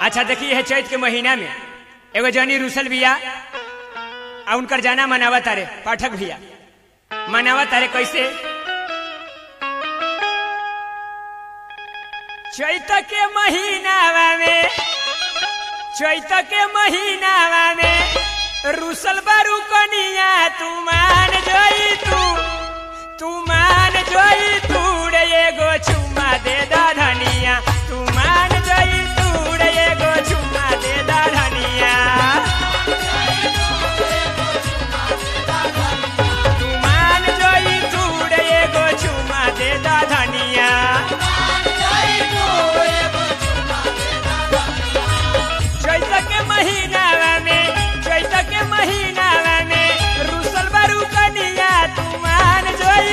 अच्छा देखिए है चैत के महीना में एगो जनी रुसल बिया आ उनकर जाना मनावा तारे पाठक भैया मनावा तारे कैसे चैत के महीनावा में रुसल बारू कनिया तू मान जोई तू रे एगो चुम्मा दे दा धनिया तू मान जोई तू रे एगो चुम्मा दे दा धनिया तू मान जोई तू रे एगो चुम्मा दे दा धनिया चैत के महीनावा में रुसल बारू कनिया तू मान जोई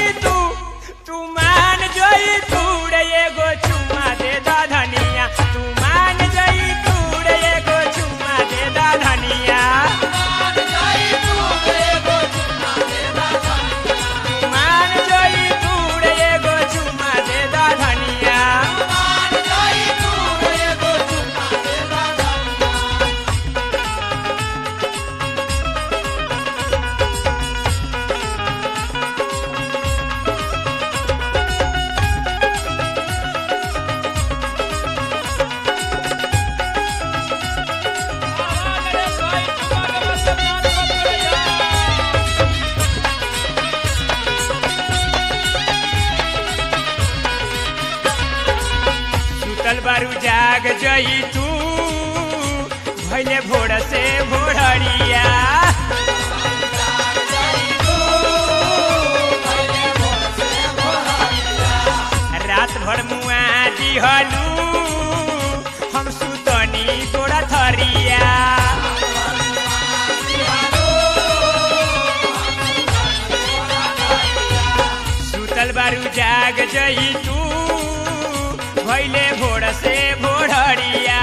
तू रे एगो चुम्मा दे दा धनिया तू मान जोई तू रे एगो चुम्मा दे दा धनिया तू मान जोई तू रे एगो चुम्मा दे दा धनिया बारू जाग जई तू भैले भोर से भोररिया रात भर मुआ दिहलू हम सुतनी तोरा थरिया सुतल बारू जाग जई तू भैले भोर से भोररिया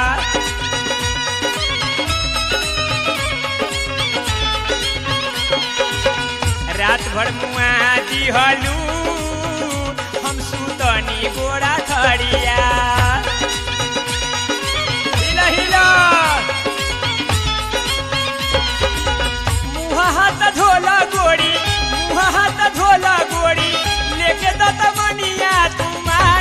रात भर मुआ दिहलू हम सुतनी गोरा थरिया हिला मुँह हाथ धोला गोरी लेके दत मनिया तू मान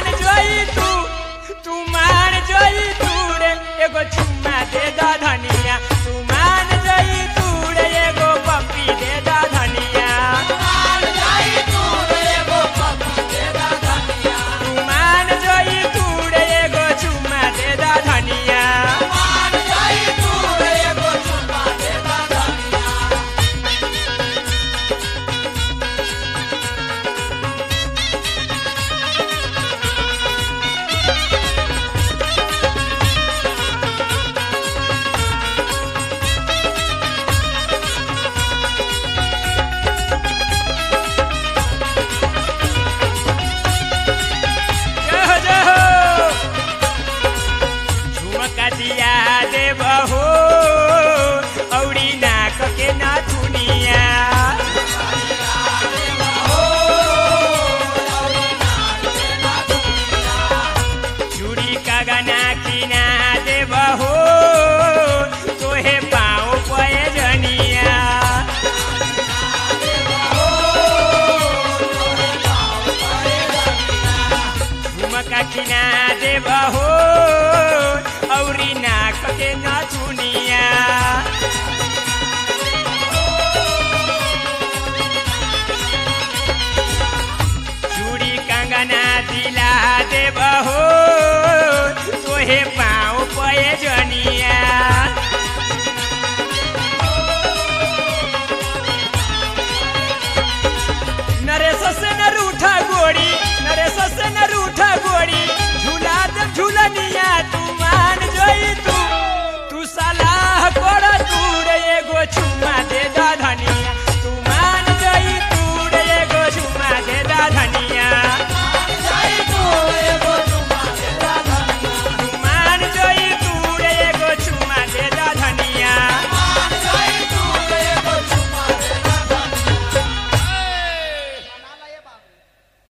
जोई तू रे एगो चुम्मा दे दा धनिया तू मान जोई तू रे एगो पप्पी दे दा धनिया तू मान जोई तू रे एगो चुम्मा दे दा धनिया दिया देबहो औरी नाक के नाथुनिया चूड़ी का गना किना देबहो तोहे पाँव पए जनिया झुमका किना देबहो औरी नाक के नाथुनिया चूड़ी कंगना दिला देबहो